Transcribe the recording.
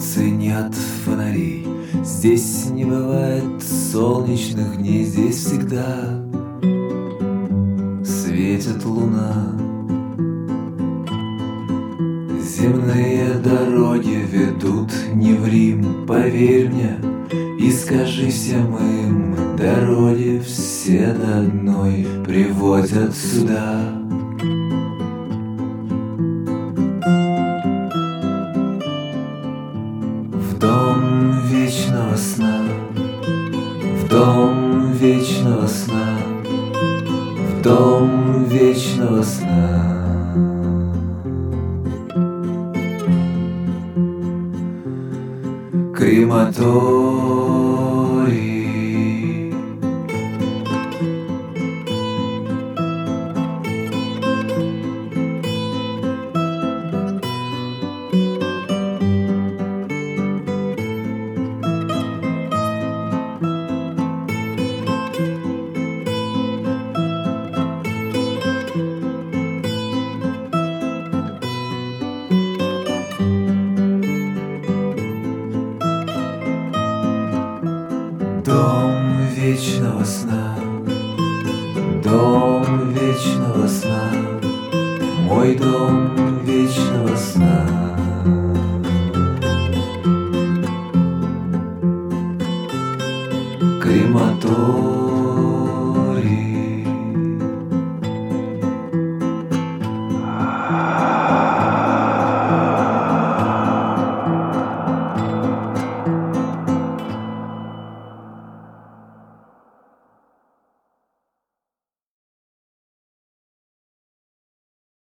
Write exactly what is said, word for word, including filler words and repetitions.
улице нет фонарей, здесь не бывает солнечных дней, здесь всегда светит луна. Земные дороги ведут не в Рим, поверь мне и скажи всем им, дороги все до одной приводят сюда. В дом вечного сна, в дом вечного сна, в дом вечного сна. Крематорий. Дом вечного сна, дом вечного сна, мой дом вечного сна.